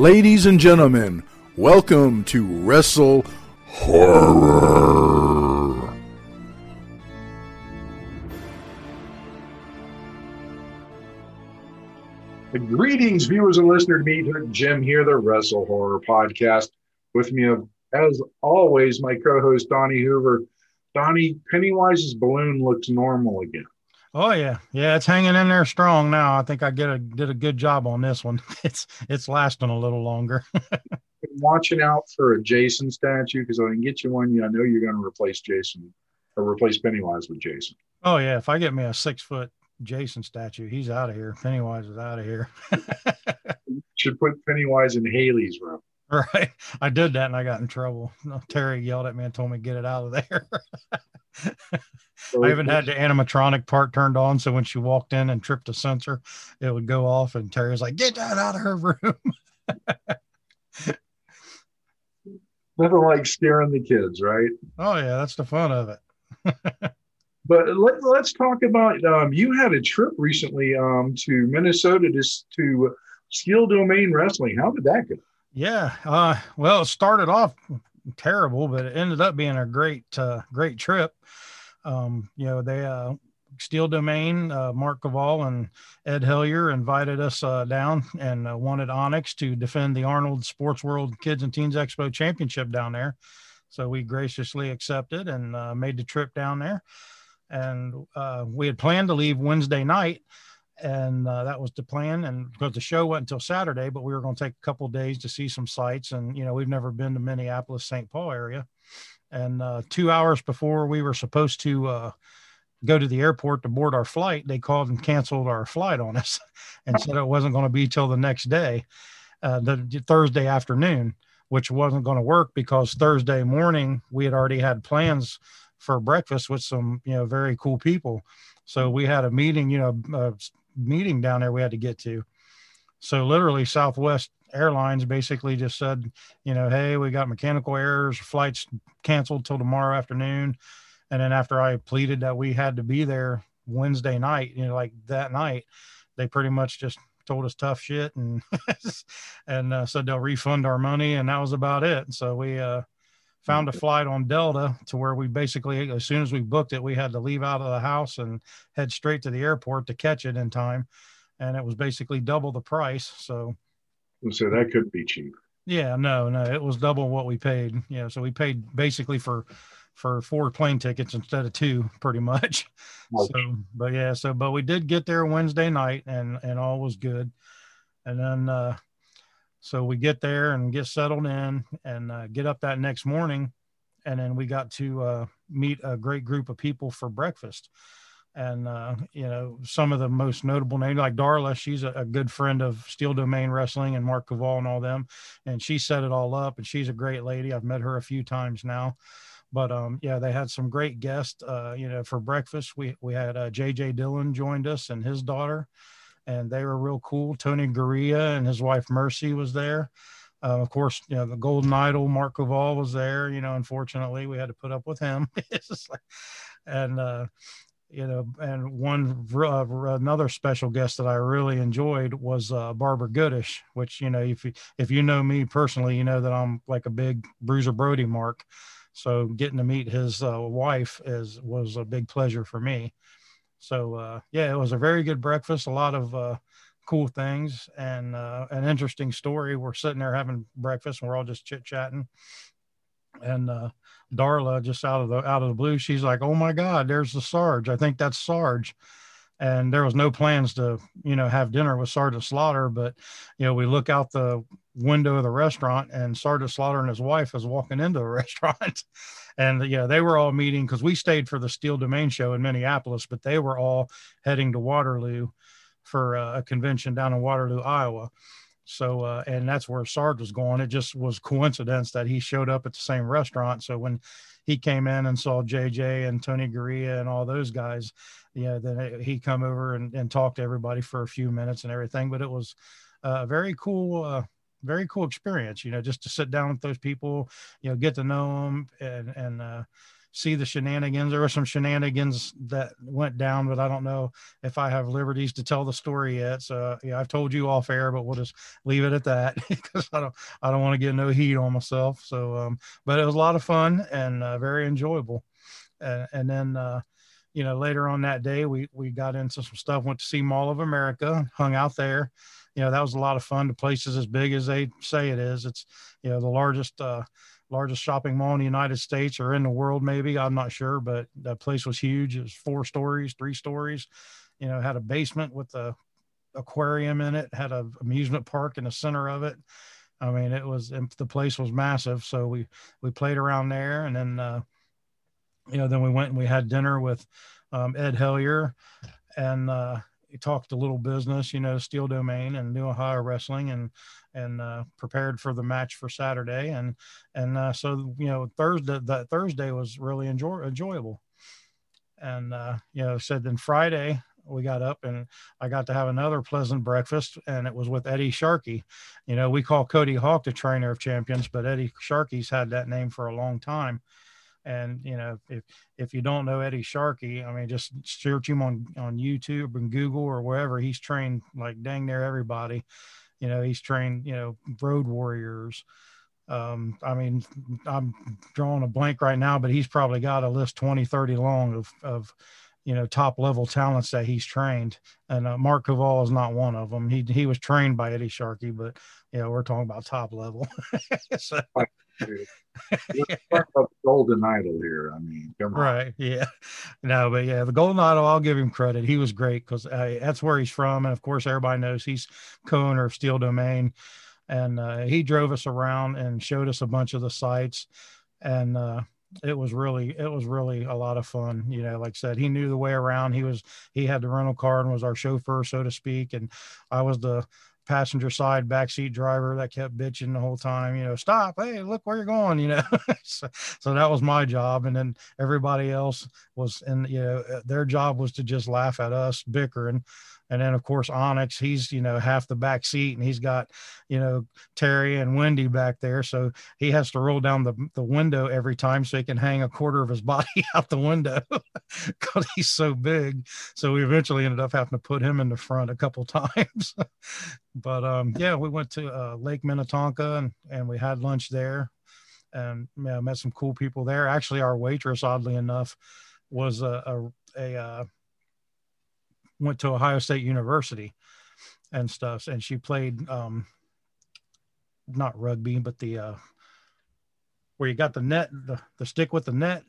Ladies and gentlemen, welcome to Wrestle Horror. Greetings, viewers and listeners. To me, Jim here, the Wrestle Horror Podcast. With me, as always, my co-host Donnie Hoover. Donnie, Pennywise's balloon looks normal again. Oh yeah, it's hanging in there strong now. I think I did a good job on this one. It's lasting a little longer. Been watching out for a Jason statue because I can get you one. I know you're going to replace Jason or replace Pennywise with Jason. Oh yeah, if I get me a 6-foot Jason statue, he's out of here. Pennywise is out of here. Should put Pennywise in Haley's room. Right, I did that and I got in trouble. Terry yelled at me and told me to get it out of there. I even had the animatronic part turned on, so when she walked in and tripped a sensor, it would go off, and Terry was like, "Get that out of her room." Nothing like scaring the kids, right? Oh yeah, that's the fun of it. But let's talk about you had a trip recently to Minnesota to Steel Domain Wrestling. How did that go? Yeah, well, it started off terrible, but it ended up being a great trip. They Steel Domain, Mark Caval and Ed Hellier invited us down and wanted Onyx to defend the Arnold Sports World Kids and Teens Expo Championship down there. So we graciously accepted and made the trip down there. And we had planned to leave Wednesday night, and that was the plan. And because the show went until Saturday, but we were going to take a couple of days to see some sights. And, we've never been to Minneapolis, St. Paul area. And 2 hours before we were supposed to go to the airport to board our flight, they called and canceled our flight on us and said it wasn't going to be till the next day, the Thursday afternoon, which wasn't going to work because Thursday morning we had already had plans for breakfast with some, very cool people. So we had a meeting, meeting down there we had to get to. So literally Southwest Airlines basically just said, hey, we got mechanical errors, flights canceled till tomorrow afternoon. And then after I pleaded that we had to be there Wednesday night, like that night, they pretty much just told us tough shit and and said they'll refund our money. And that was about it. So we found a flight on Delta to where we basically, as soon as we booked it, we had to leave out of the house and head straight to the airport to catch it in time. And it was basically double the price. So that couldn't be cheap. Yeah, no, it was double what we paid. So we paid basically for 4 plane tickets instead of 2, pretty much. Okay. But we did get there Wednesday night and all was good. And then, so we get there and get settled in and get up that next morning. And then we got to meet a great group of people for breakfast. And, some of the most notable names, like Darla, she's a good friend of Steel Domain Wrestling and Mark Caval and all them. And she set it all up, and she's a great lady. I've met her a few times now. But, they had some great guests, for breakfast. We had JJ Dillon joined us and his daughter, and they were real cool. Tony Gurria and his wife Mercy was there. Of course, the Golden Idol, Mark Caval was there. Unfortunately, we had to put up with him. And another special guest that I really enjoyed was Barbara Goodish, which, if you know me personally, you know that I'm like a big Bruiser Brody mark. So getting to meet his wife was a big pleasure for me. So, it was a very good breakfast, a lot of cool things and an interesting story. We're sitting there having breakfast and we're all just chit-chatting. And Darla, just out of the blue, she's like, "Oh my God, there's the Sarge. I think that's Sarge." And there was no plans to, have dinner with Sergeant Slaughter, but, we look out the window of the restaurant and Sergeant Slaughter and his wife is walking into the restaurant. And, they were all meeting because we stayed for the Steel Domain show in Minneapolis, but they were all heading to Waterloo for a convention down in Waterloo, Iowa. So, and that's where Sarge was going. It just was coincidence that he showed up at the same restaurant. So when he came in and saw JJ and Tony Gurria and all those guys, then he come over and talked to everybody for a few minutes and everything. But it was a very cool experience, just to sit down with those people, get to know them and see the shenanigans. There were some shenanigans that went down, but I don't know if I have liberties to tell the story yet. So yeah, I've told you off air, but we'll just leave it at that because I don't want to get no heat on myself. So, but it was a lot of fun and very enjoyable. And then, later on that day, we got into some stuff, went to see Mall of America, hung out there. That was a lot of fun. The place is as big as they say it is. It's, the largest shopping mall in the United States or in the world, maybe. I'm not sure, but that place was huge. It was 4 stories, 3 stories, had a basement with a aquarium in it, had an amusement park in the center of it. I mean, the place was massive. So we played around there, and then, then we went and we had dinner with Ed Hellier, and he talked a little business, Steel Domain and New Ohio Wrestling, and prepared for the match for Saturday. And so, Thursday was really enjoyable. And, said then Friday we got up and I got to have another pleasant breakfast, and it was with Eddie Sharkey. We call Cody Hawk the trainer of champions, but Eddie Sharkey's had that name for a long time. And, if you don't know Eddie Sharkey, I mean, just search him on YouTube and Google or wherever. He's trained like dang near everybody. He's trained, Road Warriors. I mean, I'm drawing a blank right now, but he's probably got a list 20, 30 long of top level talents that he's trained. And Mark Kaval is not one of them. He was trained by Eddie Sharkey, but we're talking about top level. So, You're talking about the Golden Idol here. I mean, come on. Right. Yeah. No, but yeah, the Golden Idol, I'll give him credit. He was great because that's where he's from. And of course, everybody knows he's co-owner of Steel Domain. And he drove us around and showed us a bunch of the sites. And it was really a lot of fun. Like I said, he knew the way around. He had the rental car and was our chauffeur, so to speak. And I was the passenger side backseat driver that kept bitching the whole time, stop, hey, look where you're going, so that was my job. And then everybody else was their job was to just laugh at us bickering. And then of course Onyx, he's half the back seat, and he's got Terry and Wendy back there, so he has to roll down the window every time so he can hang a quarter of his body out the window because he's so big. So we eventually ended up having to put him in the front a couple times. But we went to Lake Minnetonka and we had lunch there, and met some cool people there. Actually, our waitress, oddly enough, was went to Ohio State University and stuff, and she played not rugby, but the where you got the net, the stick with the net,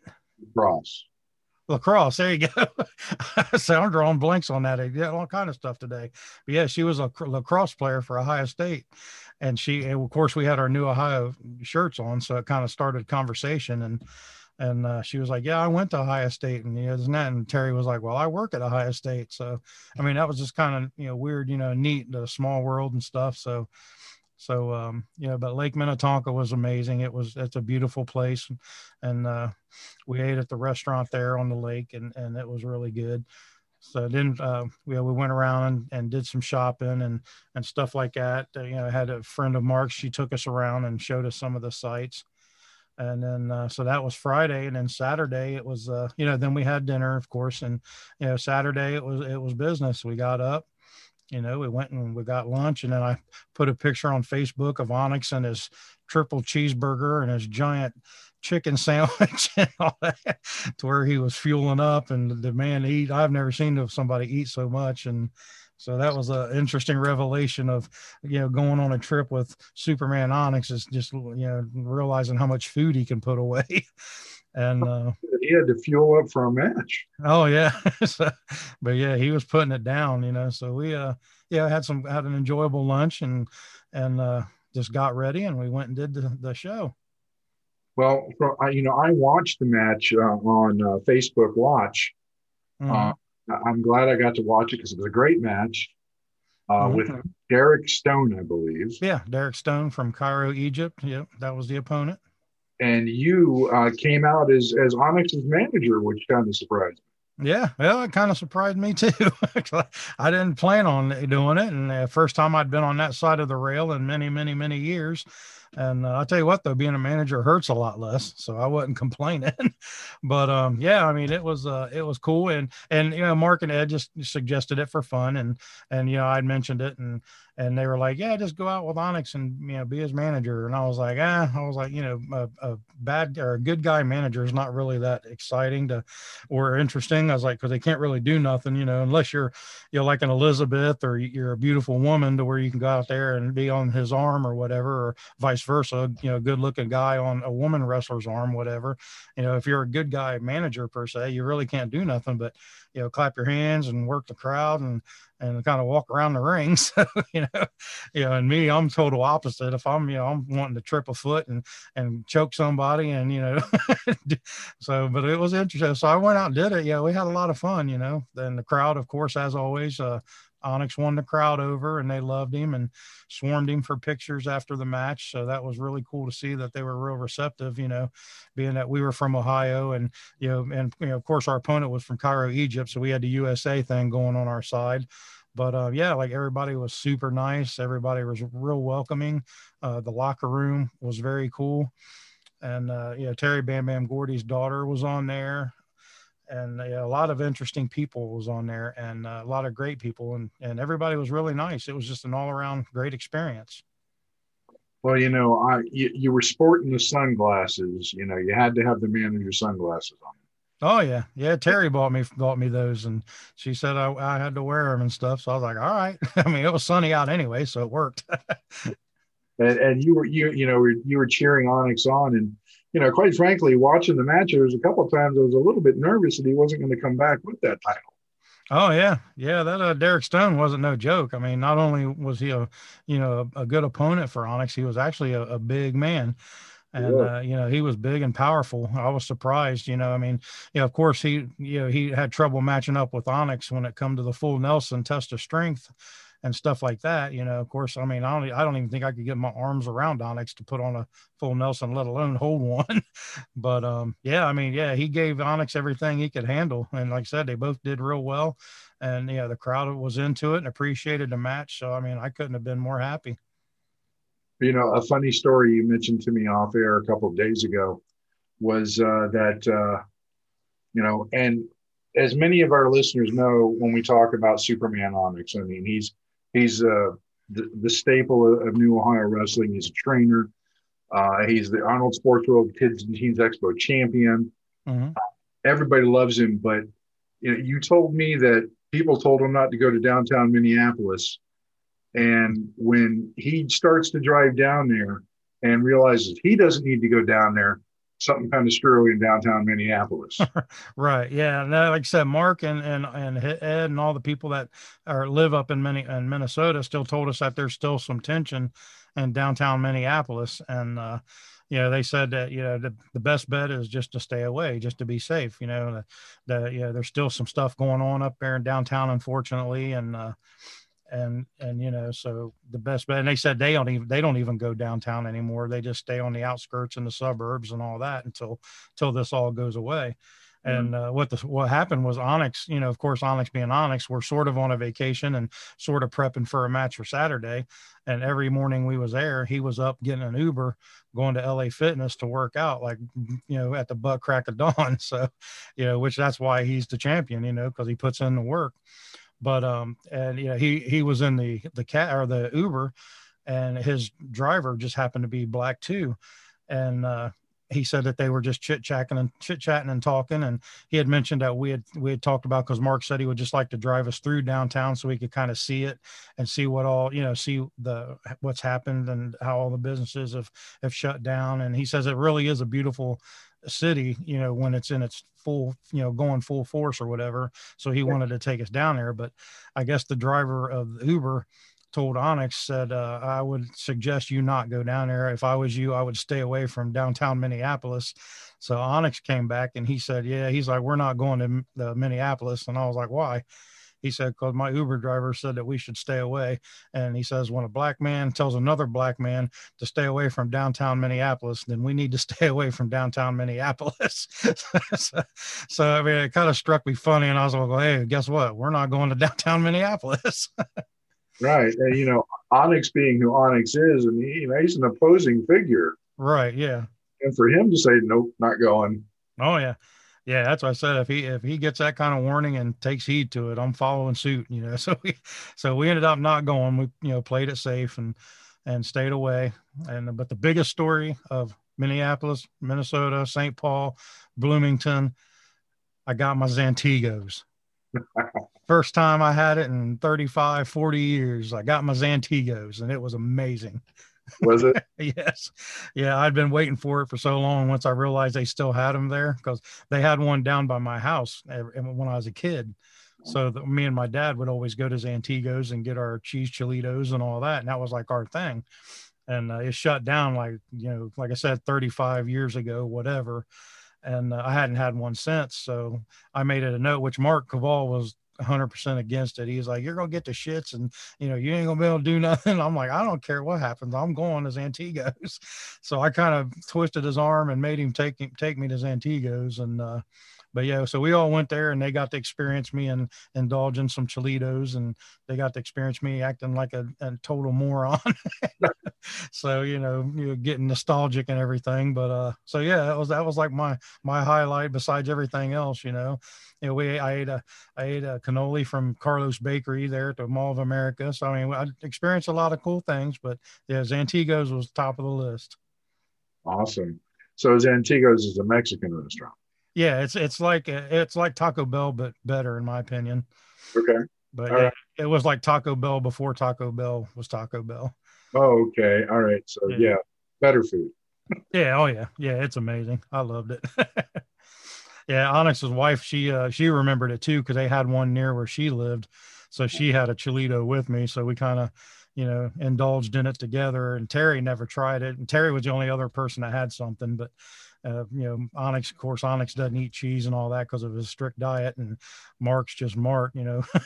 lacrosse. There you go. So I'm drawing blanks on that. I got all kind of stuff today. But yeah, she was a lacrosse player for Ohio State, and of course we had our new Ohio shirts on, so it kind of started conversation. And she was like, yeah, I went to Ohio State, and isn't that? And Terry was like, well, I work at Ohio State. So I mean, that was just kind of weird, neat, the small world and stuff. So but Lake Minnetonka was amazing. It's a beautiful place. And we ate at the restaurant there on the lake, and it was really good. So then we went around and did some shopping and stuff like that. I had a friend of Mark's, she took us around and showed us some of the sites. And then, so that was Friday. And then Saturday it was, then we had dinner, of course. And, Saturday it was business. We got up, we went and we got lunch, and then I put a picture on Facebook of Onyx and his triple cheeseburger and his giant chicken sandwich and all that, to where he was fueling up, and the man eat. I've never seen somebody eat so much. And so that was an interesting revelation of, going on a trip with Superman Onyx is just, realizing how much food he can put away. And he had to fuel up for a match. Oh yeah. But yeah, he was putting it down, so we had an enjoyable lunch and just got ready, and we went and did the show. Well, I watched the match on Facebook Watch. I'm glad I got to watch it because it was a great match with Derek Stone, I believe. Yeah, Derek Stone from Cairo, Egypt. Yep, that was the opponent. And you came out as Onyx's manager, which kind of surprised me. Yeah, well, it kind of surprised me too. I didn't plan on doing it, and the first time I'd been on that side of the rail in many, many, many years. And I'll tell you what, though, being a manager hurts a lot less, so I wasn't complaining. But yeah, I mean, it was cool, and Mark and Ed just suggested it for fun, and I'd mentioned it, and they were like, yeah, just go out with Onyx and be his manager. And I was like, a bad or a good guy manager is not really that exciting or interesting. I was like, because they can't really do nothing, unless you're like an Elizabeth, or you're a beautiful woman to where you can go out there and be on his arm or whatever, or vice versa, good looking guy on a woman wrestler's arm, whatever. If you're a good guy manager per se, you really can't do nothing but, clap your hands and work the crowd and kind of walk around the ring. So, and me, I'm total opposite. If I'm wanting to trip a foot and choke somebody and, so, but it was interesting. So I went out and did it. Yeah. We had a lot of fun, then the crowd, of course, as always, Onyx won the crowd over and they loved him and swarmed him for pictures after the match. So that was really cool to see that they were real receptive, being that we were from Ohio and, of course our opponent was from Cairo, Egypt. So we had the USA thing going on our side. But yeah, like everybody was super nice. Everybody was real welcoming. The locker room was very cool. And, Terry Bam Bam Gordy's daughter was on there. And a lot of interesting people was on there, and a lot of great people, and everybody was really nice. It was just an all around great experience. Well, you were sporting the sunglasses. You had to have the manager sunglasses on. Oh yeah. Terry bought me those, and she said I had to wear them and stuff. So I was like, all right. I mean, it was sunny out anyway, so it worked. and you were cheering Onyx on, and quite frankly, watching the match, there was a couple of times I was a little bit nervous that he wasn't going to come back with that title. Oh yeah. That Derek Stone wasn't no joke. I mean, not only was he a good opponent for Onyx, he was actually a big man. And, he was big and powerful. I was surprised, I mean, of course he had trouble matching up with Onyx when it come to the full Nelson test of strength and stuff like that. Of course, I mean, I don't even think I could get my arms around Onyx to put on a full Nelson, let alone hold one. But yeah, I mean, yeah, he gave Onyx everything he could handle. And like I said, they both did real well. And the crowd was into it and appreciated the match. So, I mean, I couldn't have been more happy. A funny story you mentioned to me off air a couple of days ago was that, and as many of our listeners know, when we talk about Superman Onyx, I mean, he's the staple of New Ohio Wrestling. He's a trainer. He's the Arnold Sports World Kids and Teens Expo champion. Mm-hmm. Everybody loves him, but you told me that people told him not to go to downtown Minneapolis. And when he starts to drive down there and realizes he doesn't need to go down there, something kind of screwy in downtown Minneapolis. Right. Yeah. No, like I said, Mark and Ed and all the people that live up in Minnesota still told us that there's still some tension in downtown Minneapolis. And, they said that, the best bet is just to stay away, just to be safe, there's still some stuff going on up there in downtown, unfortunately. And so the best bet, and they said they don't even go downtown anymore. They just stay on the outskirts and the suburbs and all that until this all goes away. And what happened was Onyx, of course, Onyx being Onyx, we're sort of on a vacation and sort of prepping for a match for Saturday. And every morning we was there, he was up getting an Uber, going to LA Fitness to work out, like, at the butt crack of dawn. So, which that's why he's the champion, because he puts in the work. But and he was in the cat or the Uber, and his driver just happened to be black too, and he said that they were just chit-chatting and talking, and he had mentioned that we had talked about, because Mark said he would just like to drive us through downtown so we could kind of see it and see what all see what's happened and how all the businesses have shut down. And he says it really is a beautiful city, when it's in its full, going full force or whatever. So he wanted to take us down there, but I guess the driver of the Uber told Onyx, said, I would suggest you not go down there. If I was you, I would stay away from downtown Minneapolis. So Onyx came back and he said, yeah, he's like, we're not going to the Minneapolis. And I was like, why? He said, because my Uber driver said that we should stay away. And he says, when a black man tells another black man to stay away from downtown Minneapolis, then we need to stay away from downtown Minneapolis. so, I mean, it kind of struck me funny. And I was like, well, hey, guess what? We're not going to downtown Minneapolis. Right. Onyx being who Onyx is, and he's an opposing figure. Right. Yeah. And for him to say, nope, not going. Oh yeah. Yeah, that's what I said. If he gets that kind of warning and takes heed to it, I'm following suit. So we ended up not going. We played it safe and stayed away. But the biggest story of Minneapolis, Minnesota, St. Paul, Bloomington, I got my Zantigos. First time I had it in 35, 40 years. I got my Zantigos, and it was amazing. Was it? Yes. Yeah, I'd been waiting for it for so long. Once I realized they still had them there, because they had one down by my house when I was a kid. So me and my dad would always go to Zantigos and get our cheese chilitos and all that. And that was like our thing. And it shut down like I said, 35 years ago, whatever. And I hadn't had one since. So I made it a note, which Mark Caval was 100% against it. He's like, you're going to get the shits and, you ain't going to be able to do nothing. I'm like, I don't care what happens. I'm going to Zantigos. So I kind of twisted his arm and made him take me to Zantigos. And, but yeah, so we all went there and they got to experience me and indulge in some chilitos, and they got to experience me acting like a total moron. So, getting nostalgic and everything. But, so yeah, that was like my highlight besides everything else, I ate a cannoli from Carlos Bakery there at the Mall of America. So, I mean, I experienced a lot of cool things, but yeah, Zantigos was top of the list. Awesome. So Zantigos is a Mexican restaurant. Yeah, it's like Taco Bell, but better in my opinion. Okay. But yeah, right. It was like Taco Bell before Taco Bell was Taco Bell. Oh, okay. All right. So yeah, better food. Yeah. Oh yeah. Yeah. It's amazing. I loved it. Yeah. Onyx's wife, she remembered it too, because they had one near where she lived. So she had a chilito with me. So we kind of, indulged in it together. And Terry never tried it. And Terry was the only other person that had something. But Onyx, of course, Onyx doesn't eat cheese and all that because of his strict diet, and Mark's just Mark,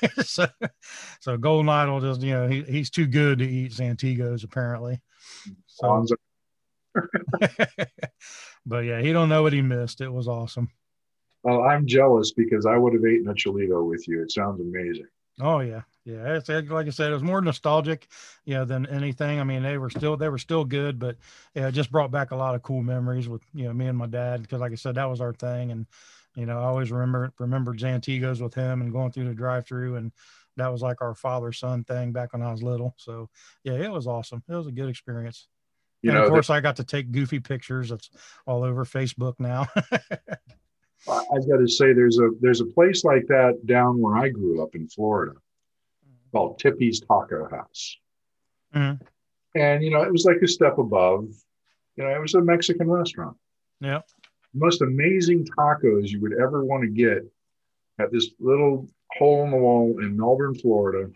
so Golden Idol just, he's too good to eat Zantigos apparently. So, but yeah, he don't know what he missed. It was awesome. Well, I'm jealous because I would have eaten a chilito with you. It sounds amazing. Oh yeah. Yeah. It's like I said, it was more nostalgic, than anything. I mean, they were still good, but yeah, it just brought back a lot of cool memories with, me and my dad. Cause like I said, that was our thing. And, I always remember Zantigos with him and going through the drive-through, and that was like our father-son thing back when I was little. So yeah, it was awesome. It was a good experience. And of course I got to take goofy pictures. That's all over Facebook now. I've got to say, there's a place like that down where I grew up in Florida called Tippy's Taco House. Mm-hmm. And, it was like a step above, it was a Mexican restaurant. Yeah. The most amazing tacos you would ever want to get at this little hole in the wall in Melbourne, Florida.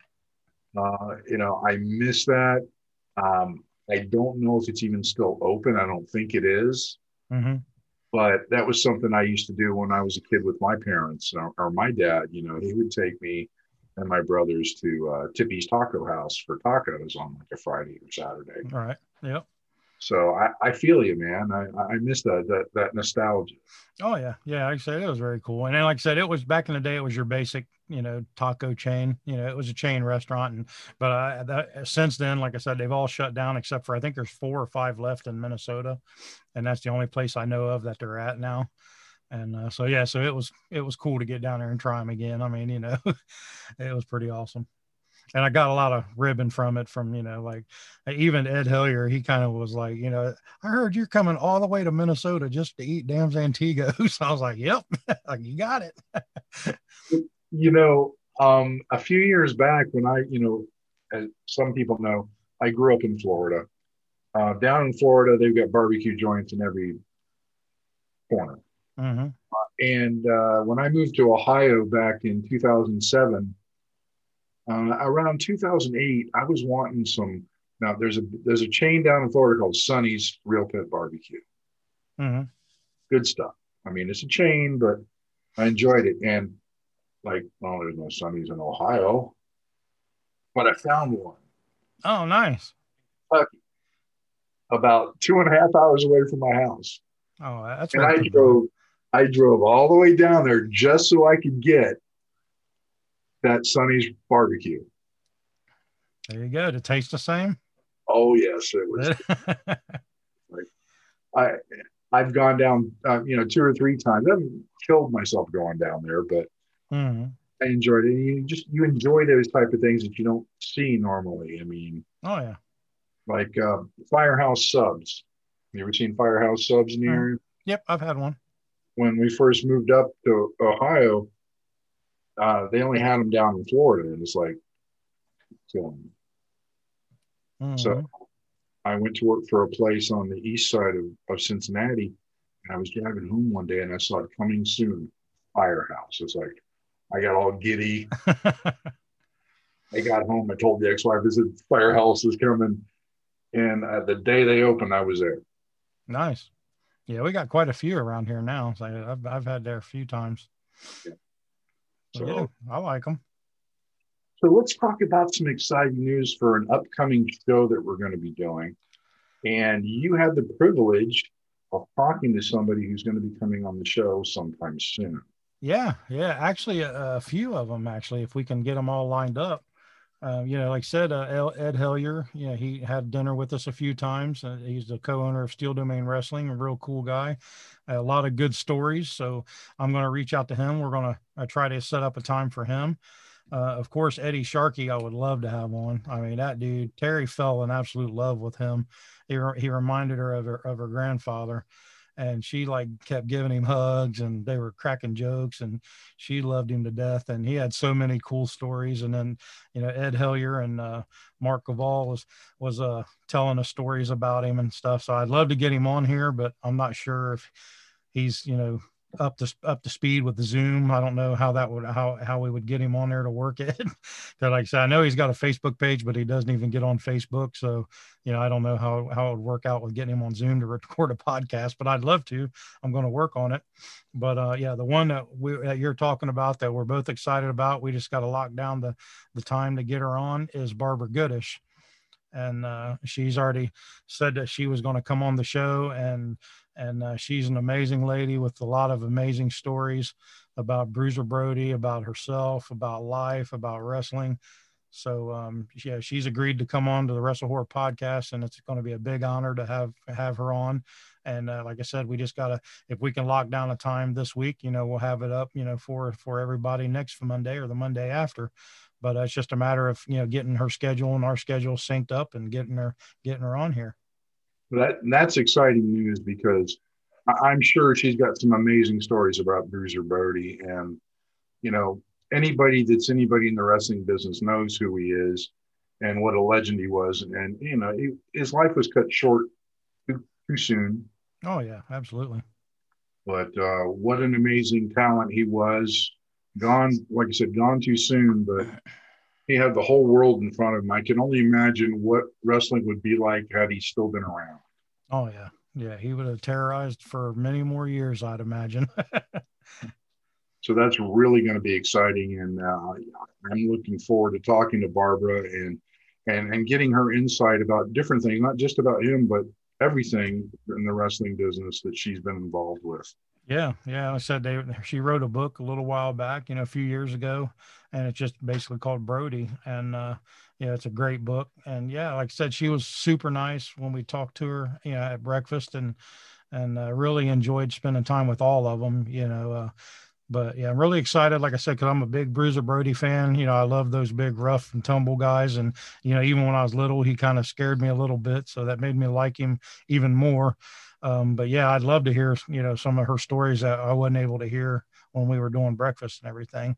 I miss that. I don't know if it's even still open. I don't think it is. Mm-hmm. But that was something I used to do when I was a kid with my parents or my dad. He would take me and my brothers to Tippy's Taco House for tacos on like a Friday or Saturday. All right. Yep. So I feel you, man. I miss that nostalgia. Oh yeah. Yeah. Like I said, it was very cool. And then, like I said, it was back in the day, it was your basic, taco chain, it was a chain restaurant. But since then, like I said, they've all shut down except for, I think there's 4 or 5 left in Minnesota. And that's the only place I know of that they're at now. And so it was cool to get down there and try them again. I mean, it was pretty awesome. And I got a lot of ribbon from it from, like even Ed Hellier, he kind of was like, I heard you're coming all the way to Minnesota just to eat damn Zantigos. I was like, yep, like, you got it. A few years back when as some people know, I grew up in Florida. Down in Florida, they've got barbecue joints in every corner. Mm-hmm. And when I moved to Ohio back in 2007, around 2008, I was wanting some. Now there's a chain down in Florida called Sonny's Real Pit Barbecue. Mm-hmm. Good stuff. I mean, it's a chain, but I enjoyed it. And there's no Sonny's in Ohio, but I found one. Oh, nice. Kentucky, about 2.5 hours away from my house. Oh, that's. And I drove all the way down there just so I could get that Sonny's barbecue. There you go. To taste the same. Oh yes, it was. Like I I've gone down, 2 or 3 times. I haven't killed myself going down there, but Mhm. I enjoyed it. You enjoy those type of things that you don't see normally. I mean, Oh yeah. like Firehouse Subs. You ever seen Firehouse Subs in the Mhm. area? Yep, I've had one. When we first moved up to Ohio, they only had them down in Florida, and it's like, so Mhm. I went to work for a place on the east side of Cincinnati, and I was driving home one day and I saw it coming soon, Firehouse. It's like I got all giddy. I got home. I told the ex-wife, "I said Firehouse is coming," and the day they opened, I was there. Nice. Yeah, we got quite a few around here now. So I've had there a few times. Yeah. So yeah, So, I like them. so let's talk about some exciting news for an upcoming show that we're going to be doing. And you had the privilege of talking to somebody who's going to be coming on the show sometime soon. Yeah, yeah. Actually, a few of them. Actually, if we can get them all lined up. Like I said, Ed Hellier, he had dinner with us a few times. He's the co-owner of Steel Domain Wrestling, a real cool guy, a lot of good stories. So I'm going to reach out to him. We're going to try to set up a time for him. Of course, Eddie Sharkey, I would love to have on. I mean, that dude, Terry fell in absolute love with him. He reminded her of her grandfather, and she like kept giving him hugs, and they were cracking jokes, and she loved him to death. And he had so many cool stories. And then, Ed Hellier and Mark Caval was telling us stories about him and stuff. So I'd love to get him on here, but I'm not sure if he's up to speed with the Zoom. I don't know how we would get him on there to work it. Like I said, I know he's got a Facebook page, but he doesn't even get on Facebook. So, I don't know how it would work out with getting him on Zoom to record a podcast, but I'd love to. I'm going to work on it. But yeah, the one that you're talking about that we're both excited about, we just got to lock down the time to get her on, is Barbara Goodish. And she's already said that she was going to come on the show, and she's an amazing lady with a lot of amazing stories about Bruiser Brody, about herself, about life, about wrestling. So yeah, she's agreed to come on to the Wrestle Horror podcast, and it's going to be a big honor to have her on. And like I said, we just gotta, if we can lock down a time this week, we'll have it up, for everybody next Monday or the Monday after. But it's just a matter of getting her schedule and our schedule synced up and getting her on here. That's exciting news because I'm sure she's got some amazing stories about Bruiser Brody, and you know anybody in the wrestling business knows who he is and what a legend he was, and his life was cut short too soon. Oh yeah, absolutely. But what an amazing talent he was. Gone, like I said, gone too soon, but he had the whole world in front of him. I can only imagine what wrestling would be like had he still been around. Oh yeah. Yeah. He would have terrorized for many more years, I'd imagine. So that's really going to be exciting. And I'm looking forward to talking to Barbara and getting her insight about different things, not just about him, but everything in the wrestling business that she's been involved with. Yeah, yeah. I said she wrote a book a little while back, a few years ago, and it's just basically called Brody. And it's a great book. And yeah, like I said, she was super nice when we talked to her, at breakfast, and really enjoyed spending time with all of them. But yeah, I'm really excited. Like I said, because I'm a big Bruiser Brody fan. I love those big rough and tumble guys, and even when I was little, he kind of scared me a little bit, so that made me like him even more. But yeah, I'd love to hear, some of her stories that I wasn't able to hear when we were doing breakfast and everything.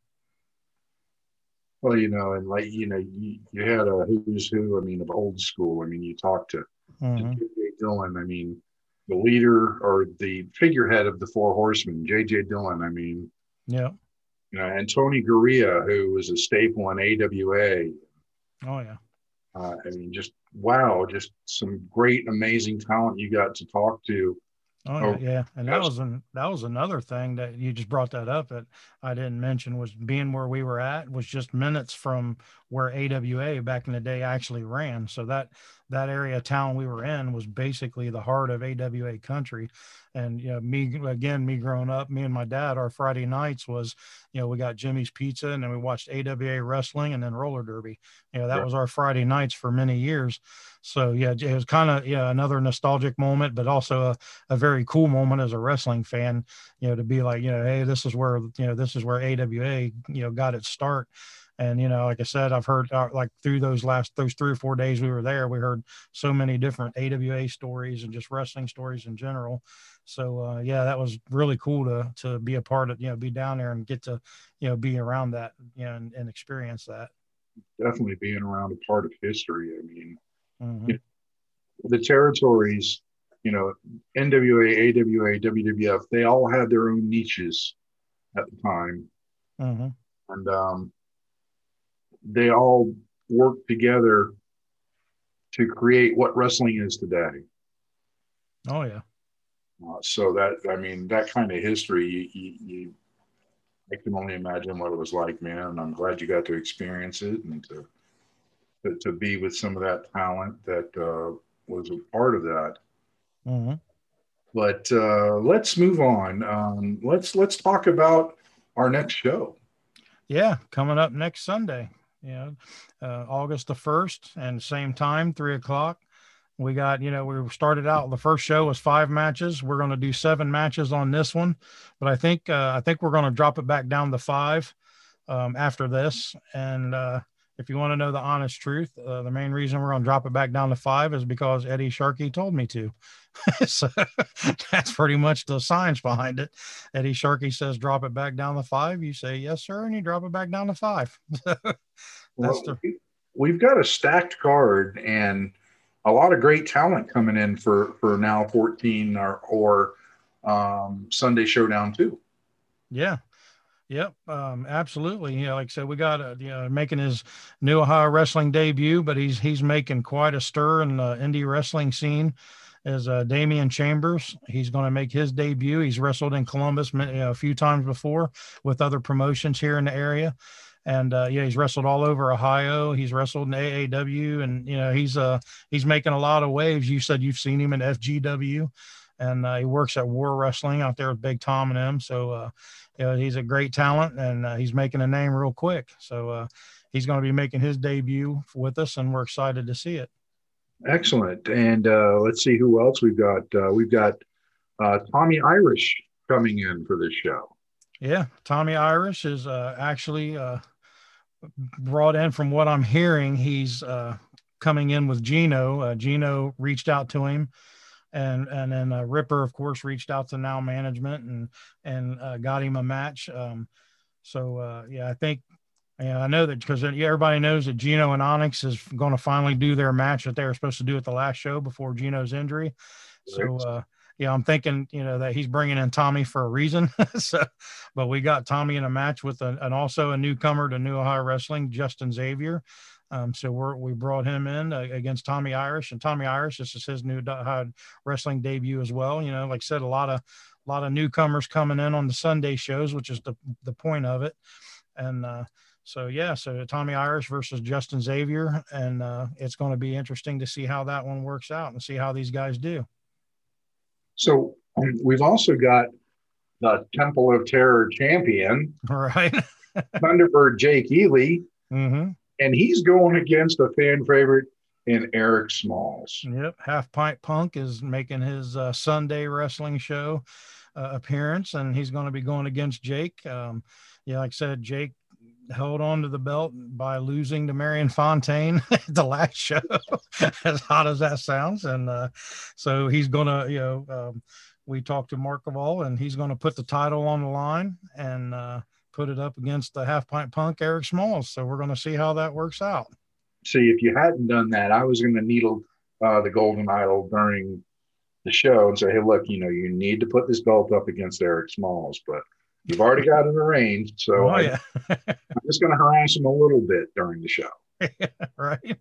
Well, and like, you had a who's who, I mean, of old school. I mean, you talked to J.J. Dillon. I mean, the leader or the figurehead of the Four Horsemen, J.J. Dillon. I mean, yeah. And Tony Gurria, who was a staple in AWA. Oh, yeah. I mean, just wow, just some great, amazing talent you got to talk to. Oh yeah, and that was another thing that you just brought that up that I didn't mention, was being where we were at was just minutes from where AWA back in the day actually ran. So that that area of town we were in was basically the heart of AWA country. And, me growing up, me and my dad, our Friday nights was, we got Jimmy's Pizza, and then we watched AWA wrestling and then roller derby. That was our Friday nights for many years. So yeah, it was kind of, another nostalgic moment, but also a very cool moment as a wrestling fan, to be like, hey, this is where AWA, got its start. And, like I said, I've heard like through those 3 or 4 days we were there, we heard so many different AWA stories and just wrestling stories in general. So, that was really cool to be a part of, be down there and get to, be around that, and experience that. Definitely being around a part of history. I mean, the territories, NWA, AWA, WWF, they all had their own niches at the time. And they all worked together to create what wrestling is today. Oh, yeah. So that kind of history, I can only imagine what it was like, man. And I'm glad you got to experience it and to be with some of that talent that was a part of that. But let's move on. Let's talk about our next show. Yeah, coming up next Sunday. August the 1st, and same time, 3:00. We got, we started out, the first show was 5 matches. We're going to do 7 matches on this one, but I think we're going to drop it back down to 5 after this. And if you want to know the honest truth, the main reason we're going to drop it back down to 5 is because Eddie Sharkey told me to. So that's pretty much the science behind it. Eddie Sharkey says, drop it back down to 5. You say, yes, sir. And you drop it back down to 5. We've got a stacked card and a lot of great talent coming in for now 14 or Sunday Showdown 2. Yeah. Yep. Absolutely. Like I said, we got making his new Ohio wrestling debut, but he's making quite a stir in the indie wrestling scene. Is Damian Chambers. He's going to make his debut. He's wrestled in Columbus a few times before with other promotions here in the area. And he's wrestled all over Ohio. He's wrestled in AAW, and he's making a lot of waves. You said you've seen him in FGW, and he works at War Wrestling out there with Big Tom and them. So he's a great talent, and he's making a name real quick. So he's going to be making his debut with us, and we're excited to see it. Excellent. And let's see who else we've got. We've got Tommy Irish coming in for this show. Yeah, Tommy Irish is actually brought in, from what I'm hearing. He's coming in with Gino. Gino reached out to him, and then Ripper, of course, reached out to Now Management and got him a match. I think. Yeah, I know that because everybody knows that Gino and Onyx is going to finally do their match that they were supposed to do at the last show before Gino's injury. So, I'm thinking, that he's bringing in Tommy for a reason. But we got Tommy in a match with and also a newcomer to New Ohio Wrestling, Justin Xavier. So we brought him in against Tommy Irish, and Tommy Irish, this is his new Ohio Wrestling debut as well. Like I said, a lot of newcomers coming in on the Sunday shows, which is the point of it. And, So Tommy Irish versus Justin Xavier, and it's going to be interesting to see how that one works out and see how these guys do. So we've also got the Temple of Terror champion, right? Thunderbird Jake Ely, and he's going against a fan favorite in Eric Smalls. Yep, Half Pint Punk is making his Sunday wrestling show appearance, and he's going to be going against Jake. Like I said, Jake held on to the belt by losing to Marion Fontaine at the last show, as hot as that sounds. And so he's going to, we talked to Mark Caval, and he's going to put the title on the line and put it up against the Half Pint Punk, Eric Smalls. So we're going to see how that works out. See, if you hadn't done that, I was going to needle the Golden Idol during the show and say, hey, look, you need to put this belt up against Eric Smalls, but you've already got it arranged, so I'm just going to harass him a little bit during the show. Right.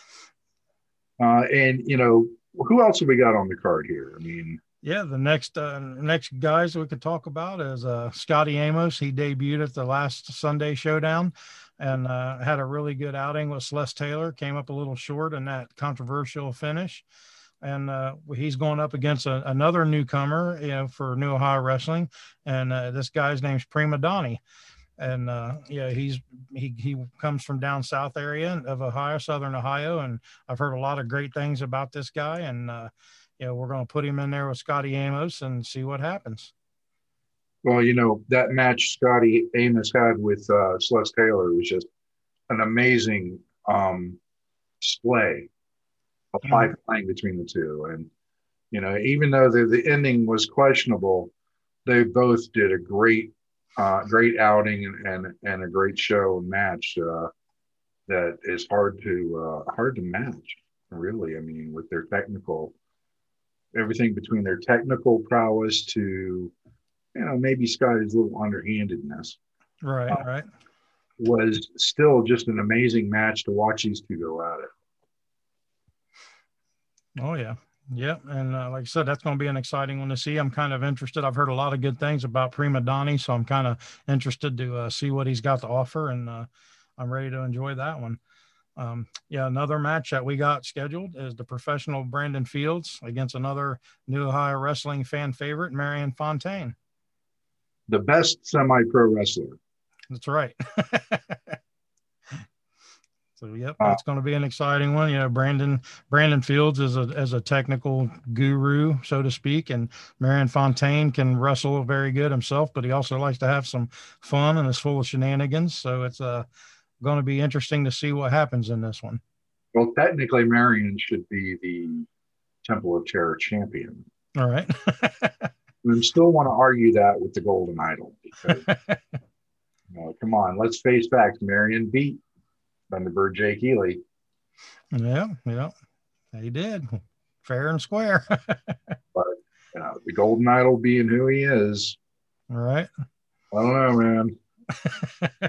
And, who else have we got on the card here? I mean, the next guys we could talk about is Scotty Amos. He debuted at the last Sunday Showdown. and had a really good outing with Celeste Taylor. Came up a little short in that controversial finish. And he's going up against another newcomer, for New Ohio Wrestling. And this guy's name's Prima Donnie. And he comes from down south area of Ohio, Southern Ohio, and I've heard a lot of great things about this guy. And we're going to put him in there with Scotty Amos and see what happens. Well, that match Scotty Amos had with Celeste Taylor was just an amazing display of high flying between the two. And even though the ending was questionable, they both did a great outing and a great show and match that is hard to match, really. I mean, with their everything between their technical prowess to maybe Scotty's little underhandedness, right, was still just an amazing match to watch these two go at it. Oh yeah. And like I said, that's going to be an exciting one to see. I'm kind of interested. I've heard a lot of good things about Prima Donnie, so I'm kind of interested to see what he's got to offer, and I'm ready to enjoy that one. Another match that we got scheduled is the professional Brandon Fields against another New Ohio Wrestling fan favorite, Marion Fontaine. The best semi-pro wrestler. That's right. So, that's going to be an exciting one. Brandon Fields is a technical guru, so to speak, and Marion Fontaine can wrestle very good himself, but he also likes to have some fun and is full of shenanigans. So it's going to be interesting to see what happens in this one. Well, technically, Marion should be the Temple of Terror champion. All right. I still want to argue that with the Golden Idol because, come on, let's face facts. Marion beat Thunderbird Jake Healy. Yeah, he did, fair and square. But the Golden Idol being who he is, all right. I don't know,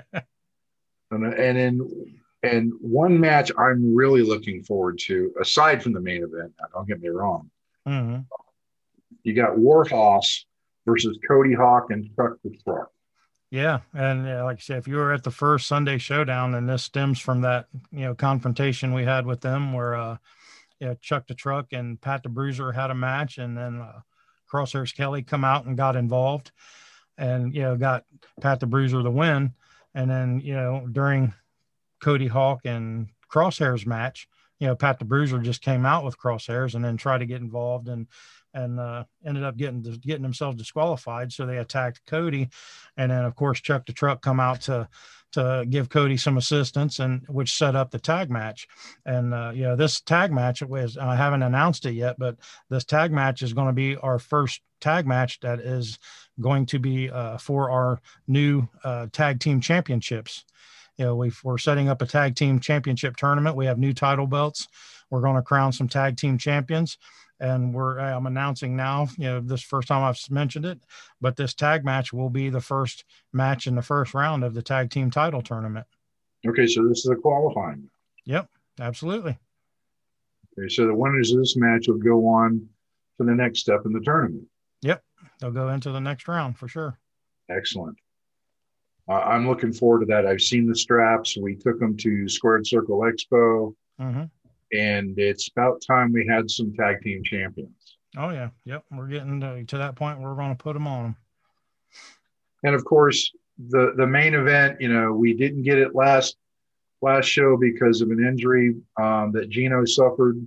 man. and one match I'm really looking forward to, aside from the main event. Now, don't get me wrong. Mm-hmm. You got Warhorse versus Cody Hawk and Chuck the Truck. Yeah, and like I said, if you were at the first Sunday Showdown, and this stems from that confrontation we had with them, where Chuck the Truck and Pat the Bruiser had a match, and then Crosshairs Kelly come out and got involved, and got Pat the Bruiser the win, and then during Cody Hawk and Crosshairs match, Pat the Bruiser just came out with Crosshairs and then tried to get involved and ended up getting himself disqualified. So they attacked Cody, and then of course Chuck the Truck come out to give Cody some assistance, and which set up the tag match. And this tag match I haven't announced it yet, but this tag match is going to be our first tag match that is going to be for our new tag team championships. We're setting up a tag team championship tournament. We have new title belts. We're going to crown some tag team champions. And I'm announcing now, this first time I've mentioned it, but this tag match will be the first match in the first round of the tag team title tournament. Okay, so this is a qualifying. Yep, absolutely. Okay, so the winners of this match will go on to the next step in the tournament. Yep, they'll go into the next round for sure. Excellent. I'm looking forward to that. I've seen the straps. We took them to Squared Circle Expo. Mm-hmm. And it's about time we had some tag team champions. Oh, yeah. Yep. We're getting to that point where we're going to put them on them. And, of course, the main event, we didn't get it last show because of an injury that Gino suffered.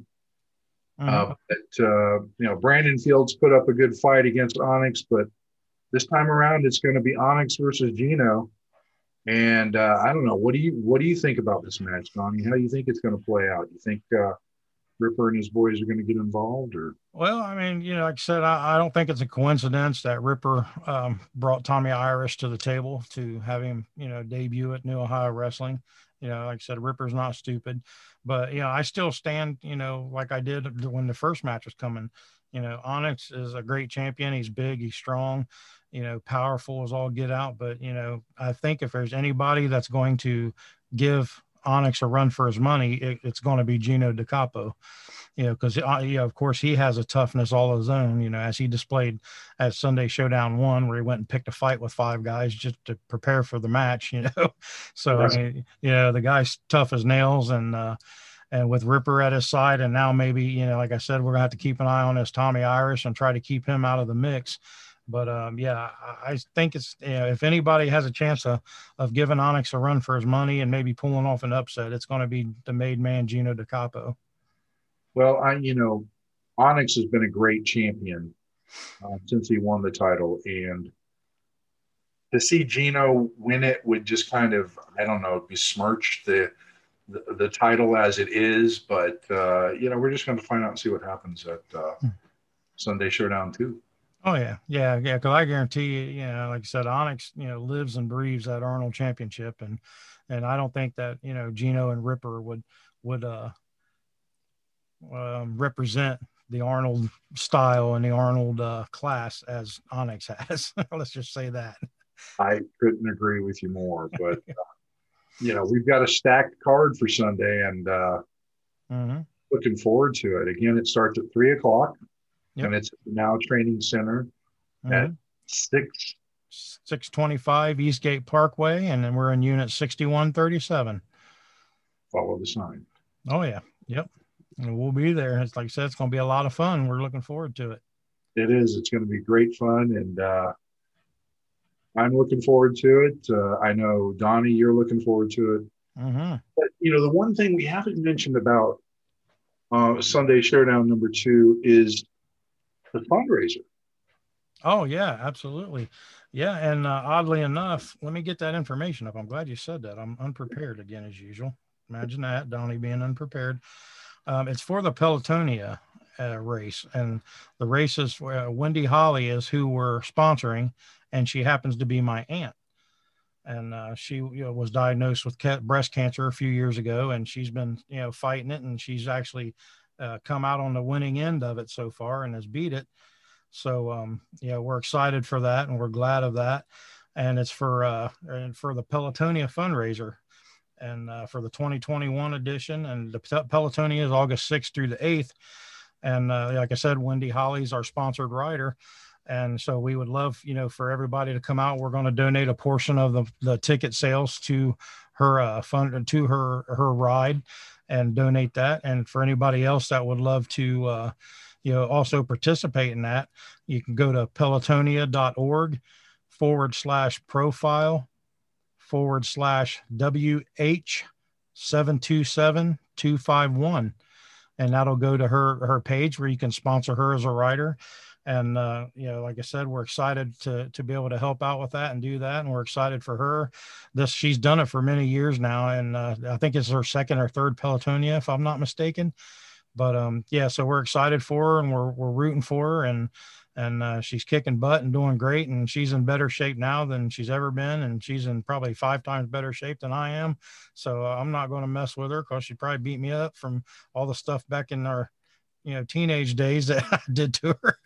Mm-hmm. Brandon Fields put up a good fight against Onyx, but this time around it's going to be Onyx versus Gino. And I don't know. What do you think about this match, Donnie? How do you think it's going to play out? You think Ripper and his boys are going to get involved, or? Well, I mean, like I said, I don't think it's a coincidence that Ripper brought Tommy Irish to the table to have him, debut at New Ohio Wrestling. Like I said, Ripper's not stupid, but I still stand, like I did when the first match was coming. Onyx is a great champion. He's big, he's strong. Powerful as all get out. But, I think if there's anybody that's going to give Onyx a run for his money, it's going to be Gino DiCapo. because of course he has a toughness all his own, as he displayed at Sunday Showdown 1, where he went and picked a fight with 5 guys just to prepare for the match. So I mean, the guy's tough as nails, and with Ripper at his side, and now maybe, like I said, we're gonna have to keep an eye on this Tommy Irish and try to keep him out of the mix. But I think it's, if anybody has a chance of giving Onyx a run for his money and maybe pulling off an upset, it's going to be the made man Gino DiCapo. Well, Onyx has been a great champion since he won the title, and to see Gino win it would just kind of, I don't know, besmirch the title as it is. But we're just going to find out and see what happens at Sunday Showdown 2. Oh yeah. Because I guarantee you, like I said, Onyx, lives and breathes that Arnold Championship, and I don't think that Gino and Ripper would represent the Arnold style and the Arnold class as Onyx has. Let's just say that. I couldn't agree with you more, but we've got a stacked card for Sunday, and looking forward to it. Again, it starts at 3:00. Yep. And it's now Training Center at 625 Eastgate Parkway, and then we're in unit 6137. Follow the sign. Oh yeah, yep. And we'll be there. It's like I said, it's going to be a lot of fun. We're looking forward to it. It is. It's going to be great fun, and I'm looking forward to it. I know Donnie, you're looking forward to it. But the one thing we haven't mentioned about Sunday Showdown number 2 is the fundraiser. Oh yeah, absolutely. Yeah. And oddly enough, let me get that information up. I'm glad you said that. I'm unprepared again, as usual. Imagine that, Donnie being unprepared. It's for the Pelotonia race, and the race is Wendy Holly is who we're sponsoring, and she happens to be my aunt. And she was diagnosed with breast cancer a few years ago, and she's been fighting it, and she's actually come out on the winning end of it so far and has beat it. So we're excited for that, and we're glad of that. And it's for the Pelotonia fundraiser, and for the 2021 edition. And the Pelotonia is August 6th through the 8th. And like I said, Wendy Holly's our sponsored rider. And so we would love, for everybody to come out. We're going to donate a portion of the ticket sales to her fund, to her ride, and donate that. And for anybody else that would love to, also participate in that, you can go to pelotonia.org/profile/WH727251. And that'll go to her page where you can sponsor her as a rider. And, like I said, we're excited to be able to help out with that and do that. And we're excited for her. She's done it for many years now. And I think it's her second or third Pelotonia, if I'm not mistaken. But so we're excited for her, and we're rooting for her, and she's kicking butt and doing great. And she's in better shape now than she's ever been. And she's in probably 5 times better shape than I am. So I'm not going to mess with her, because she probably beat me up from all the stuff back in our teenage days that I did to her.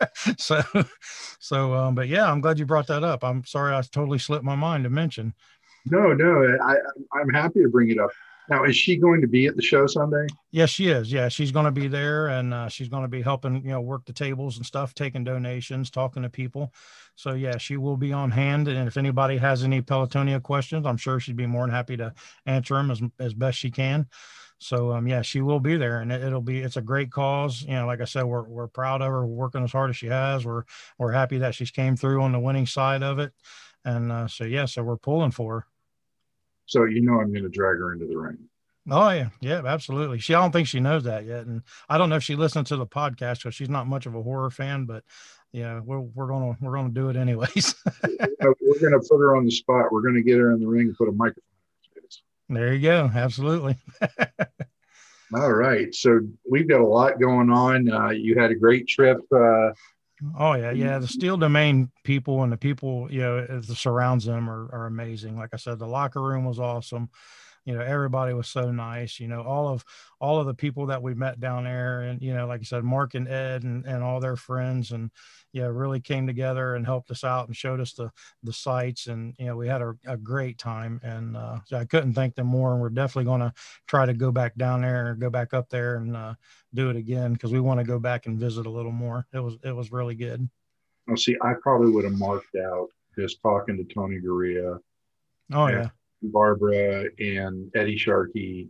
But yeah, I'm glad you brought that up. I'm sorry, I totally slipped my mind to mention. No, I'm happy to bring it up. Now, is she going to be at the show Sunday? Yes, she is. Yeah, she's going to be there, and she's going to be helping, work the tables and stuff, taking donations, talking to people. So yeah, she will be on hand. And if anybody has any Pelotonia questions, I'm sure she'd be more than happy to answer them as best she can. So she will be there, and it's a great cause. Like I said, we're proud of her, working as hard as she has. We're happy that she's came through on the winning side of it. And so we're pulling for her. So I'm going to drag her into the ring. Oh yeah, absolutely. I don't think she knows that yet, and I don't know if she listens to the podcast, because she's not much of a horror fan. But we're gonna do it anyways. We're gonna put her on the spot. We're gonna get her in the ring and put a microphone in her face. There you go. Absolutely. All right. So we've got a lot going on. You had a great trip. Oh yeah. The Steel Domain people and the people, that surrounds them are amazing. Like I said, the locker room was awesome. everybody was so nice. All of the people that we met down there, and like I said, Mark and Ed and all their friends, and really came together and helped us out and showed us the sites, and we had a great time, and so I couldn't thank them more. And we're definitely going to try to go back down there or go back up there and do it again, because we want to go back and visit a little more. It was really good. Well, see, I probably would have marked out just talking to Tony Gurria, Barbara and Eddie Sharkey.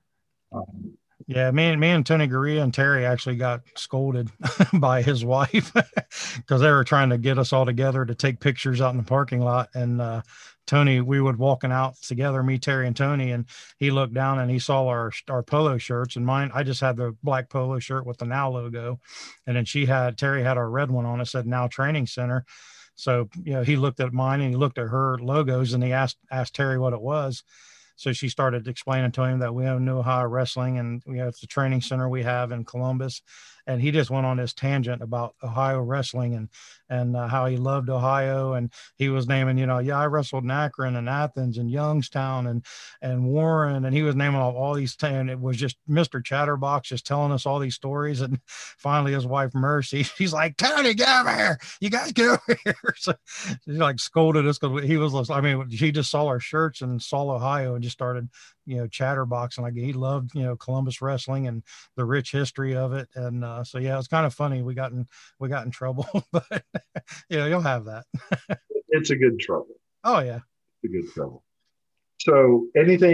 Me and Tony Gurria and Terry actually got scolded by his wife because they were trying to get us all together to take pictures out in the parking lot. And Tony, we would walking out together, me, Terry, and Tony, and he looked down and he saw our polo shirts, and mine, I just had the black polo shirt with the Now logo, and then Terry had our red one on. It said Now Training Center. So he looked at mine and he looked at her logos, and he asked Terry what it was. So she started explaining to him that we have New Ohio Wrestling, and it's the training center we have in Columbus. And he just went on this tangent about Ohio wrestling and how he loved Ohio. And he was naming, I wrestled in Akron and Athens and Youngstown and Warren. And he was naming all these, and it was just Mr. Chatterbox just telling us all these stories. And finally his wife, Mercy, she's like, Tony, get over here. You guys get over here. So she like scolded us because he was, she just saw our shirts and saw Ohio and just started, chatterboxing. Like he loved, Columbus wrestling and the rich history of it. And so it's kind of funny. We got in trouble, but you'll have that. It's a good trouble. Oh yeah, it's a good trouble. So,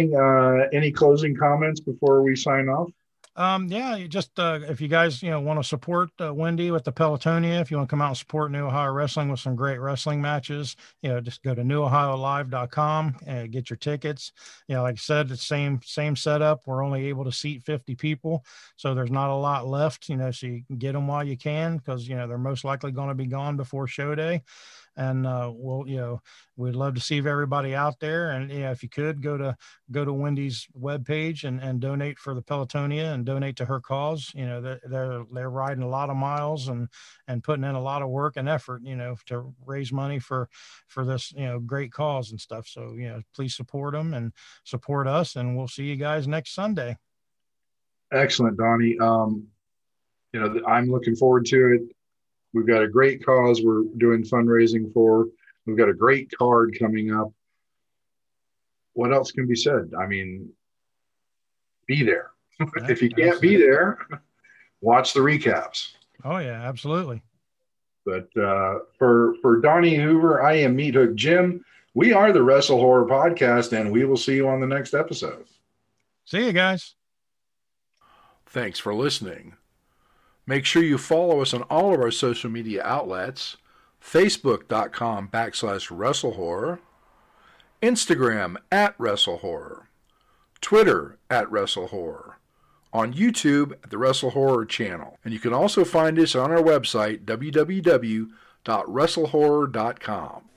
any closing comments before we sign off? Just if you guys want to support Wendy with the Pelotonia, if you want to come out and support New Ohio Wrestling with some great wrestling matches, just go to newohiolive.com and get your tickets. Like I said, it's same setup. We're only able to seat 50 people, so there's not a lot left. So you can get them while you can, because they're most likely going to be gone before show day. And we'd love to see everybody out there. And if you could go to Wendy's webpage and donate for the Pelotonia and donate to her cause. They're riding a lot of miles and putting in a lot of work and effort, to raise money for this, great cause and stuff. So, please support them and support us, and we'll see you guys next Sunday. Excellent, Donnie. I'm looking forward to it. We've got a great cause we're doing fundraising for. We've got a great card coming up. What else can be said? I mean, be there. If you can't be there, watch the recaps. Oh, yeah, absolutely. But for Donnie Hoover, I am Meat Hook Jim. We are the Wrestle Horror Podcast, and we will see you on the next episode. See you guys. Thanks for listening. Make sure you follow us on all of our social media outlets: Facebook.com/WrestleHorror, Instagram @WrestleHorror, Twitter @WrestleHorror, on YouTube at the Wrestle Horror channel. And you can also find us on our website, www.wrestlehorror.com.